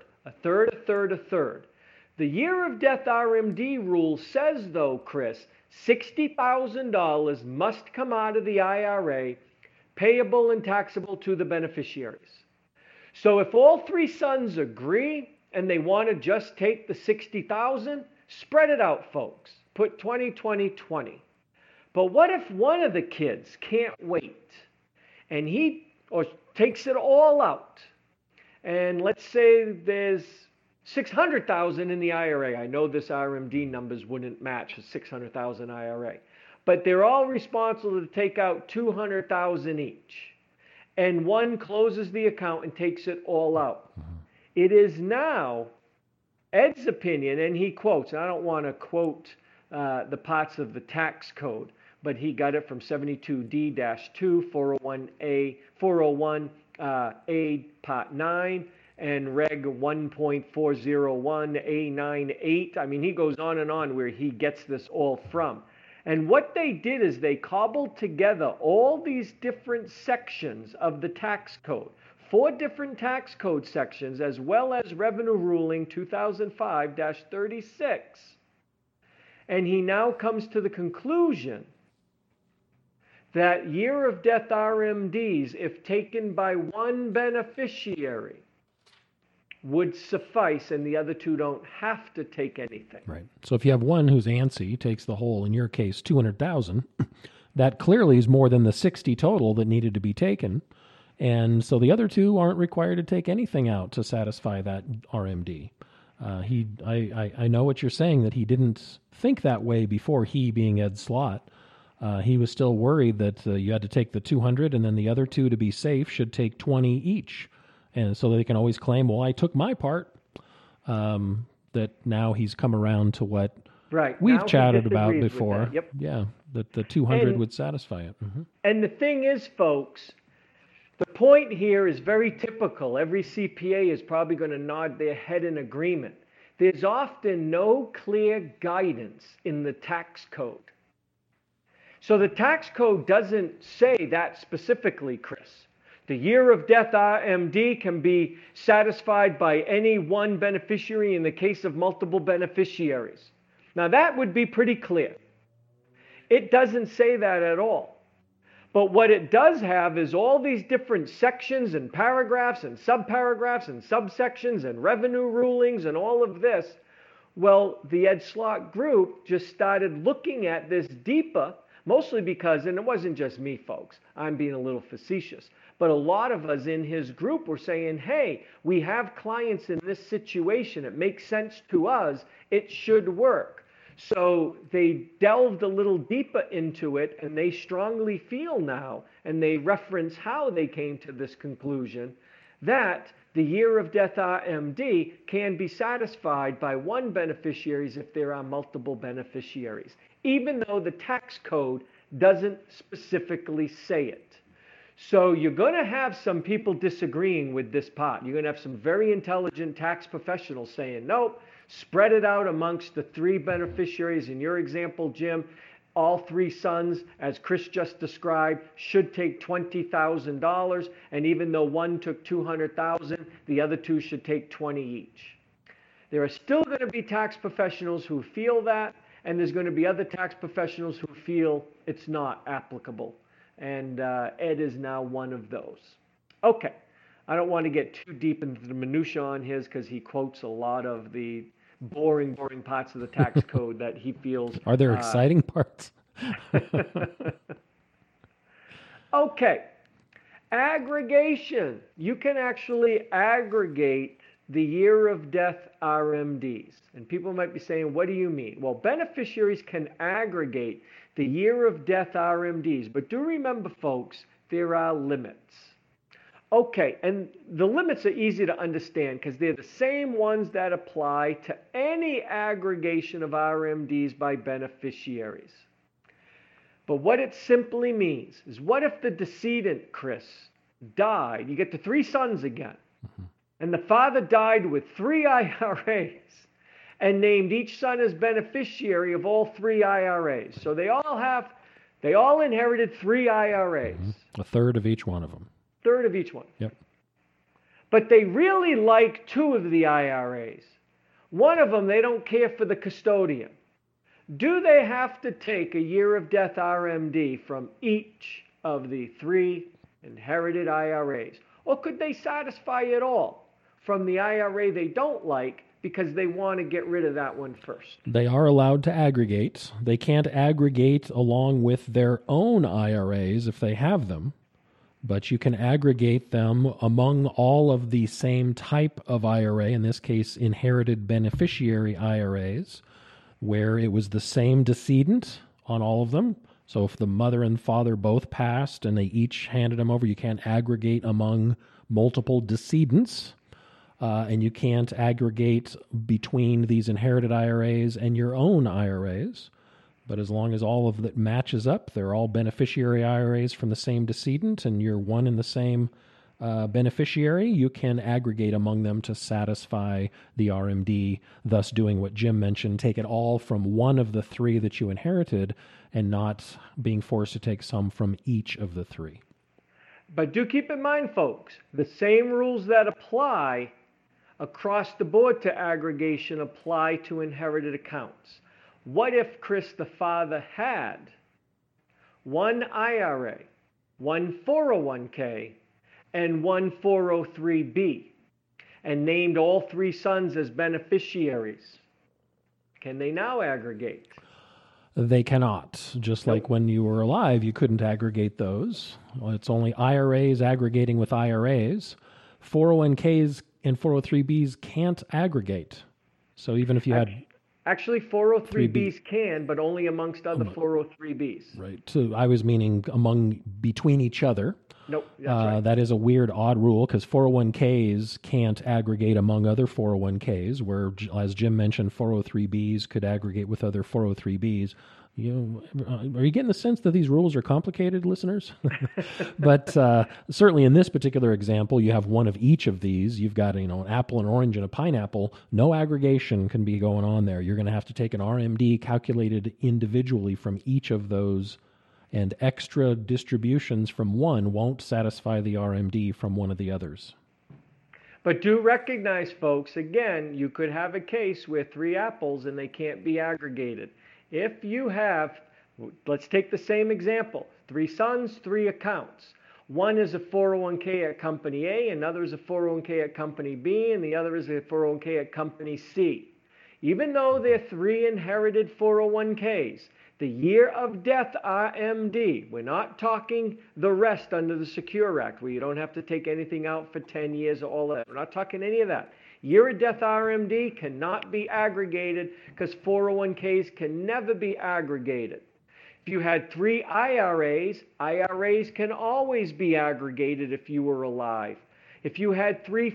The year of death RMD rule says, though, Chris, $60,000 must come out of the IRA, payable and taxable to the beneficiaries. So if all 3 sons agree and they want to just take the $60,000, spread it out, folks. Put 20, 20, 20. But what if one of the kids can't wait and he takes it all out? And let's say there's $600,000 in the IRA. I know this RMD numbers wouldn't match a $600,000 IRA, but they're all responsible to take out $200,000 each. And one closes the account and takes it all out. It is now Ed's opinion, and he quotes, and I don't want to quote the parts of the tax code, but he got it from 72D-2, 401A, 401A Part 9, and Reg 1.401A98. I mean, he goes on and on where he gets this all from. And what they did is they cobbled together all these different sections of the tax code, 4 different tax code sections, as well as Revenue Ruling 2005-36. And he now comes to the conclusion that year of death RMDs, if taken by one beneficiary, would suffice, and the other 2 don't have to take anything. Right. So if you have one who's ANSI, takes the whole, in your case, 200,000, that clearly is more than the 60 total that needed to be taken. And so the other 2 aren't required to take anything out to satisfy that RMD. I know what you're saying, that he didn't think that way before, he being Ed Slott. He was still worried that you had to take the 200 and then the other 2, to be safe, should take 20 each. And so they can always claim, well, I took my part. That now he's come around to what we've now chatted about before. Yep. Yeah, that the 200 would satisfy it. Mm-hmm. And the thing is, folks, the point here is very typical. Every CPA is probably going to nod their head in agreement. There's often no clear guidance in the tax code. So the tax code doesn't say that specifically, Chris. The year of death RMD can be satisfied by any one beneficiary in the case of multiple beneficiaries. Now that would be pretty clear. It doesn't say that at all. But what it does have is all these different sections and paragraphs and subparagraphs and subsections and revenue rulings and all of this. Well, the Ed Slott group just started looking at this deeper, mostly because, and it wasn't just me, folks, I'm being a little facetious, but a lot of us in his group were saying, hey, we have clients in this situation. It makes sense to us. It should work. So they delved a little deeper into it, and they strongly feel now, and they reference how they came to this conclusion, that the year of death RMD can be satisfied by one beneficiary if there are multiple beneficiaries, even though the tax code doesn't specifically say it. So you're going to have some people disagreeing with this part. You're going to have some very intelligent tax professionals saying, nope, spread it out amongst the 3 beneficiaries. In your example, Jim, all 3 sons, as Chris just described, should take $20,000. And even though one took $200,000, the other 2 should take 20 each. There are still going to be tax professionals who feel that, and there's going to be other tax professionals who feel it's not applicable. And Ed is now one of those. Okay, I don't want to get too deep into the minutia on his, because he quotes a lot of the boring parts of the tax code that he feels. Are there exciting parts? Okay, aggregation. You can actually aggregate the year of death RMDs. And people might be saying, what do you mean? Well, beneficiaries can aggregate the year of death RMDs. But do remember, folks, there are limits. Okay, and the limits are easy to understand because they're the same ones that apply to any aggregation of RMDs by beneficiaries. But what it simply means is, what if the decedent, Chris, died? You get the 3 sons again. And the father died with 3 IRAs and named each son as beneficiary of all 3 IRAs. So they all inherited 3 IRAs. A third of each one of them. Third of each one. Yep. But they really like 2 of the IRAs. One of them, they don't care for the custodian. Do they have to take a year of death RMD from each of the 3 inherited IRAs? Or could they satisfy it all from the IRA they don't like because they want to get rid of that one first? They are allowed to aggregate. They can't aggregate along with their own IRAs if they have them, but you can aggregate them among all of the same type of IRA, in this case, inherited beneficiary IRAs, where it was the same decedent on all of them. So if the mother and father both passed and they each handed them over, you can't aggregate among multiple decedents, and you can't aggregate between these inherited IRAs and your own IRAs. But as long as all of that matches up, they're all beneficiary IRAs from the same decedent, and you're one and the same beneficiary, you can aggregate among them to satisfy the RMD, thus doing what Jim mentioned, take it all from one of the three that you inherited and not being forced to take some from each of the three. But do keep in mind, folks, the same rules that apply across the board to aggregation apply to inherited accounts. What if, Chris, the father had one IRA, one 401k, and one 403b, and named all three sons as beneficiaries? Can they now aggregate? They cannot. Just like when you were alive, you couldn't aggregate those. Well, it's only IRAs aggregating with IRAs. 401ks and 403bs can't aggregate. So even if you had... Actually, 403bs can, but only amongst other 403bs. Right. So I was meaning between each other. Nope, that's right. That is a weird, odd rule because 401ks can't aggregate among other 401ks, where, as Jim mentioned, 403bs could aggregate with other 403bs. Are you getting the sense that these rules are complicated, listeners? But certainly in this particular example, you have one of each of these. You've got an apple, an orange, and a pineapple. No aggregation can be going on there. You're going to have to take an RMD calculated individually from each of those, and extra distributions from one won't satisfy the RMD from one of the others. But do recognize, folks, again, you could have a case where three apples and they can't be aggregated. If you have, let's take the same example, three sons, three accounts. One is a 401k at company A, another is a 401k at company B, and the other is a 401k at company C. Even though they're three inherited 401ks, the year of death RMD, we're not talking the rest under the Secure Act, where you don't have to take anything out for 10 years or all that. We're not talking any of that. Year of death RMD cannot be aggregated because 401ks can never be aggregated. If you had three IRAs, IRAs can always be aggregated if you were alive. If you had three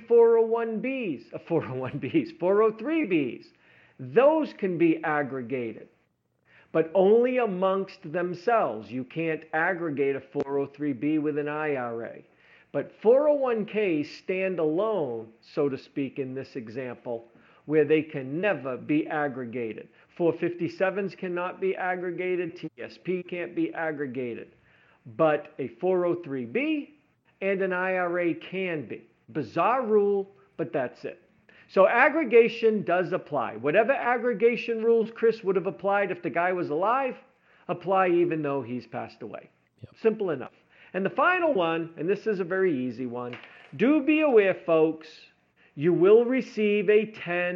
403bs, those can be aggregated, but only amongst themselves. You can't aggregate a 403b with an IRA. But 401ks stand alone, so to speak, in this example, where they can never be aggregated. 457s cannot be aggregated, TSP can't be aggregated. But a 403b and an IRA can be. Bizarre rule, but that's it. So aggregation does apply. Whatever aggregation rules Chris would have applied if the guy was alive, apply even though he's passed away. Yep. Simple enough. And the final one, and this is a very easy one, do be aware, folks, you will receive a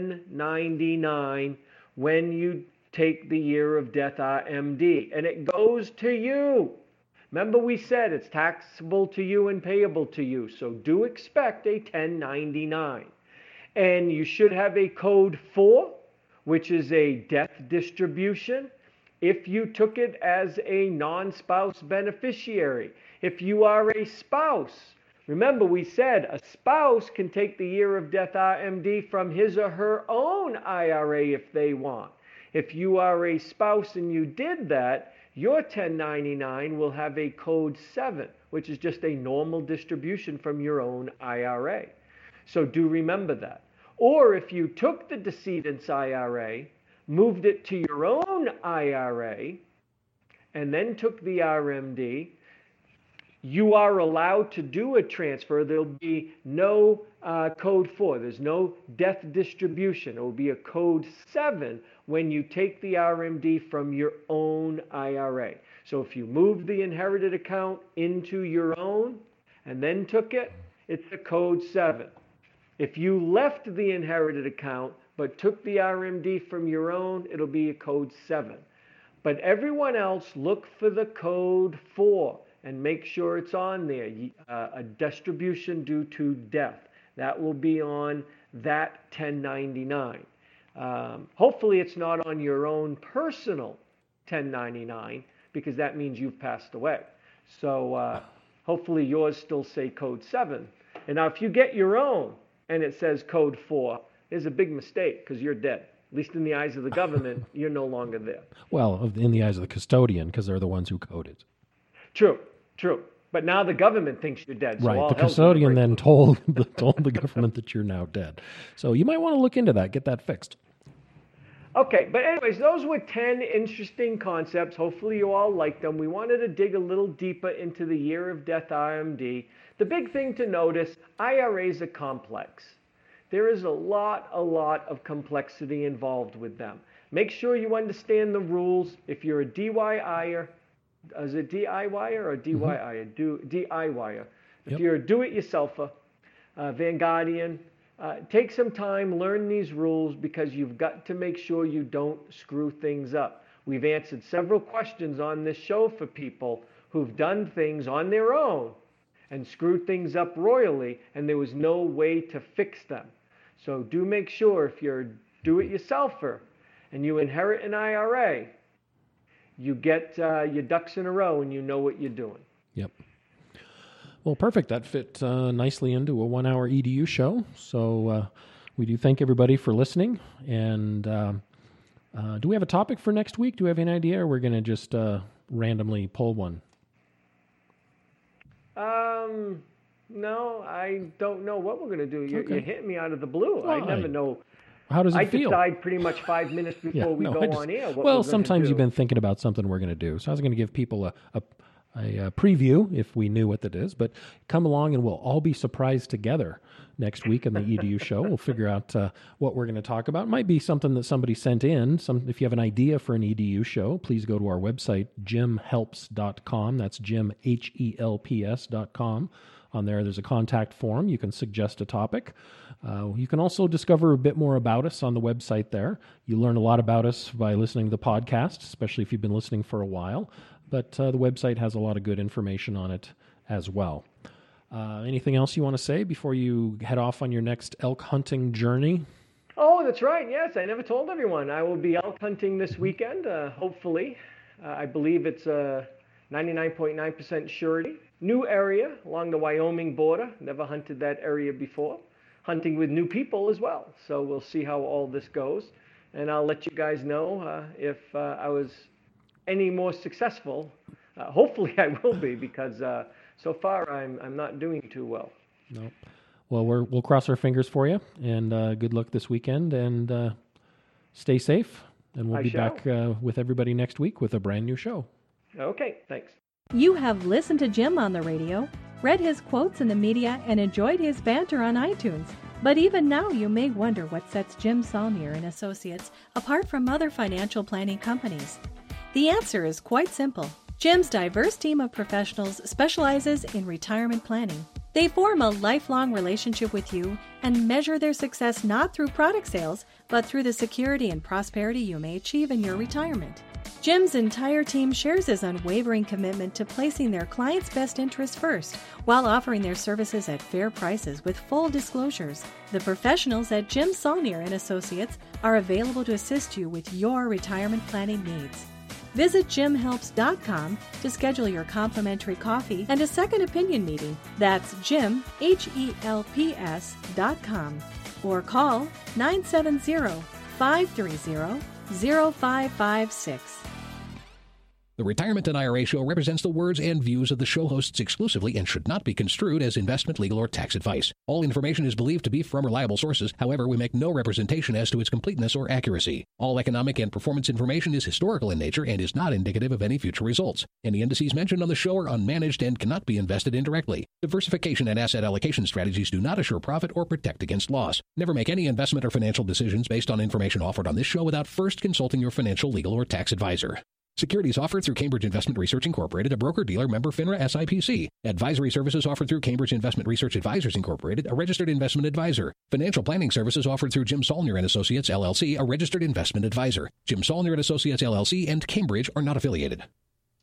1099 when you take the year of death RMD, and it goes to you. Remember we said it's taxable to you and payable to you, so do expect a 1099. And you should have a code 4, which is a death distribution, if you took it as a non-spouse beneficiary. If you are a spouse, remember we said a spouse can take the year of death RMD from his or her own IRA if they want. If you are a spouse and you did that, your 1099 will have a code 7, which is just a normal distribution from your own IRA. So do remember that. Or if you took the decedent's IRA, moved it to your own IRA, and then took the RMD, you are allowed to do a transfer. There'll be no code 4. There's no death distribution. It will be a code 7 when you take the RMD from your own IRA. So if you moved the inherited account into your own and then took it, it's a code 7. If you left the inherited account but took the RMD from your own, it'll be a code 7. But everyone else, look for the code 4 and make sure it's on there. A distribution due to death. That will be on that 1099. Hopefully it's not on your own personal 1099 because that means you've passed away. So hopefully yours still say code 7. And now if you get your own and it says code 4, there's a big mistake because you're dead. At least in the eyes of the government, you're no longer there. Well, in the eyes of the custodian because they're the ones who code it. True, true. But now the government thinks you're dead. So right. all The hell's custodian gonna then told the government that you're now dead. So you might want to look into that, get that fixed. Okay, but anyways, those were 10 interesting concepts. Hopefully you all liked them. We wanted to dig a little deeper into the year of death RMD. The big thing to notice, IRAs are complex. There is a lot of complexity involved with them. Make sure you understand the rules. If you're a DIYer, is it DIYer or DIYer? DIYer. If you're a do-it-yourselfer, Vanguardian, take some time, learn these rules, because you've got to make sure you don't screw things up. We've answered several questions on this show for people who've done things on their own and screwed things up royally, and there was no way to fix them. So do make sure, if you're a do-it-yourselfer and you inherit an IRA, you get your ducks in a row and you know what you're doing. Yep. Well, perfect. That fit nicely into a 1-hour EDU show. So we do thank everybody for listening. And do we have a topic for next week? Do we have any idea? Or we're going to just randomly pull one? No, I don't know what we're going to do. You're hitting me out of the blue. Well, I never know. How does it feel? I decide pretty much 5 minutes before we go on air. Well, sometimes you've been thinking about something we're going to do. So I was going to give people a preview if we knew what that is. But come along and we'll all be surprised together next week on the EDU show. We'll figure out what we're going to talk about. It might be something that somebody sent in. If you have an idea for an EDU show, please go to our website, jimhelps.com. That's Jim, HELPS.com. On there's a contact form. You can suggest a topic. You can also discover a bit more about us on the website there. You learn a lot about us by listening to the podcast, especially if you've been listening for a while. But the website has a lot of good information on it as well. Anything else you want to say before you head off on your next elk hunting journey? Oh, that's right. Yes, I never told everyone. I will be elk hunting this weekend, hopefully. I believe it's 99.9% surety. New area along the Wyoming border. Never hunted that area before. Hunting with new people as well. So we'll see how all this goes. And I'll let you guys know if I was any more successful. Hopefully I will be, because so far I'm not doing too well. No. Well, we'll cross our fingers for you, and good luck this weekend, and stay safe. And we'll be back with everybody next week with a brand new show. Okay, thanks. You have listened to Jim on the radio, read his quotes in the media, and enjoyed his banter on iTunes. But even now, you may wonder what sets Jim Saulnier and Associates apart from other financial planning companies. The answer is quite simple. Jim's diverse team of professionals specializes in retirement planning. They form a lifelong relationship with you and measure their success not through product sales, but through the security and prosperity you may achieve in your retirement. Jim's entire team shares his unwavering commitment to placing their clients' best interests first, while offering their services at fair prices with full disclosures. The professionals at Jim Saulnier and Associates are available to assist you with your retirement planning needs. Visit jimhelps.com to schedule your complimentary coffee and a second opinion meeting. That's Jim, HELPS.com. Or call 970-530-0556. The Retirement and IRA Show represents the words and views of the show hosts exclusively and should not be construed as investment, legal, or tax advice. All information is believed to be from reliable sources. However, we make no representation as to its completeness or accuracy. All economic and performance information is historical in nature and is not indicative of any future results. Any indices mentioned on the show are unmanaged and cannot be invested indirectly. Diversification and asset allocation strategies do not assure profit or protect against loss. Never make any investment or financial decisions based on information offered on this show without first consulting your financial, legal, or tax advisor. Securities offered through Cambridge Investment Research Incorporated, a broker-dealer member FINRA SIPC. Advisory services offered through Cambridge Investment Research Advisors Incorporated, a registered investment advisor. Financial planning services offered through Jim Saulnier and Associates, LLC, a registered investment advisor. Jim Saulnier and Associates, LLC, and Cambridge are not affiliated.